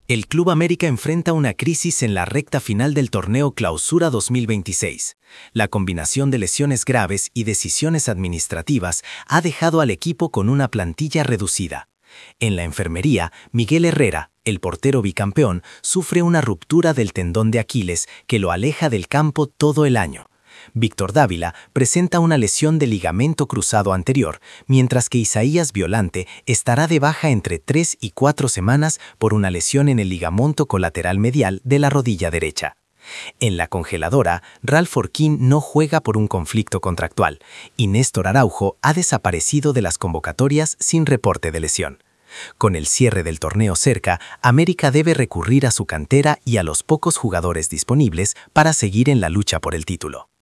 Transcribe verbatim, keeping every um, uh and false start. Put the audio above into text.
El Club América enfrenta una crisis en la recta final del torneo Clausura dos mil veintiséis. La combinación de lesiones graves y decisiones administrativas ha dejado al equipo con una plantilla reducida. En la enfermería, Miguel Herrera, el portero bicampeón, sufre una ruptura del tendón de Aquiles que lo aleja del campo todo el año. Víctor Dávila presenta una lesión de ligamento cruzado anterior, mientras que Isaías Violante estará de baja entre tres y cuatro semanas por una lesión en el ligamento colateral medial de la rodilla derecha. En la congeladora, Ralf Orquín no juega por un conflicto contractual y Néstor Araujo ha desaparecido de las convocatorias sin reporte de lesión. Con el cierre del torneo cerca, América debe recurrir a su cantera y a los pocos jugadores disponibles para seguir en la lucha por el título.